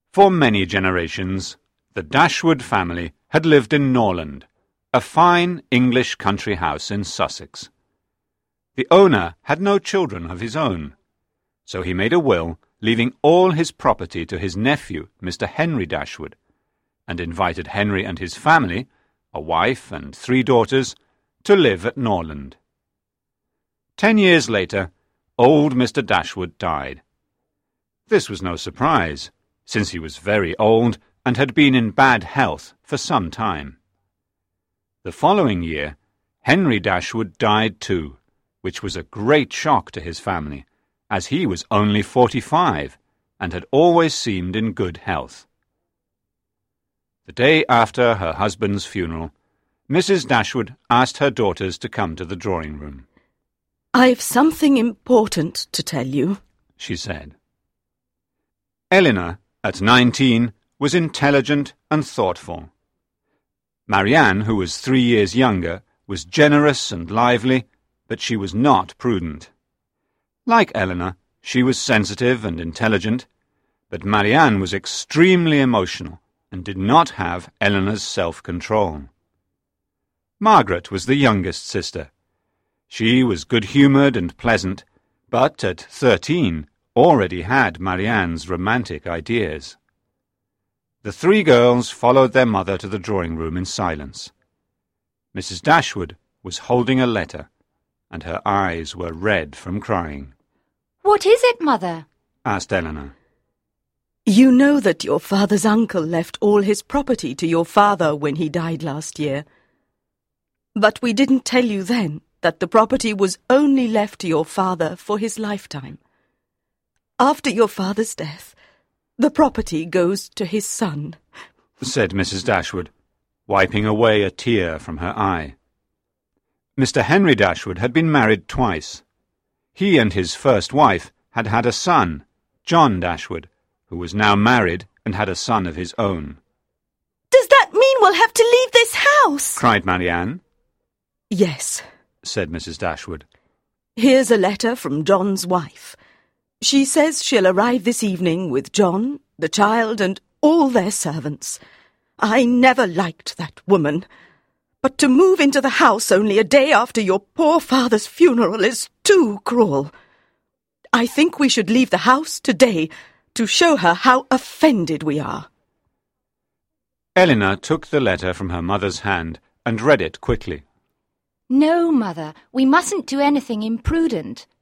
For many generations, the Dashwood family had lived in Norland, a fine English country house in Sussex. The owner had no children of his own, so he made a will leaving all his property to his nephew, Mr. Henry Dashwood, and invited Henry and his family, a wife and 3 daughters, to live at Norland. 10 years later, old Mr. Dashwood died. This was no surprise, since he was very old and had been in bad health for some time. The following year, Henry Dashwood died too, which was a great shock to his family, as he was only 45 and had always seemed in good health. The day after her husband's funeral, Mrs. Dashwood asked her daughters to come to the drawing-room. "I've something important to tell you," she said. Eleanor, at 19, was intelligent and thoughtful. Marianne, who was 3 years younger, was generous and lively, but she was not prudent. Like Eleanor, she was sensitive and intelligent, but Marianne was extremely emotional and did not have Eleanor's self-control. Margaret was the youngest sister. She was good-humoured and pleasant, but at 13 already had Marianne's romantic ideas. The 3 girls followed their mother to the drawing-room in silence. Mrs. Dashwood was holding a letter, and her eyes were red from crying. "What is it, Mother?" asked Eleanor. "You know that your father's uncle left all his property to your father when he died last year. But we didn't tell you then that the property was only left to your father for his lifetime. After your father's death, the property goes to his son," said Mrs. Dashwood, wiping away a tear from her eye. Mr. Henry Dashwood had been married twice. He and his first wife had had a son, John Dashwood, who was now married and had a son of his own. "Does that mean we'll have to leave this house?" cried Marianne. "Yes," said Mrs. Dashwood. "Here's a letter from John's wife. She says she'll arrive this evening with John, the child, and all their servants. I never liked that woman. But to move into the house only a day after your poor father's funeral is too cruel. I think we should leave the house today to show her how offended we are." Eleanor took the letter from her mother's hand and read it quickly. "No, Mother, we mustn't do anything imprudent.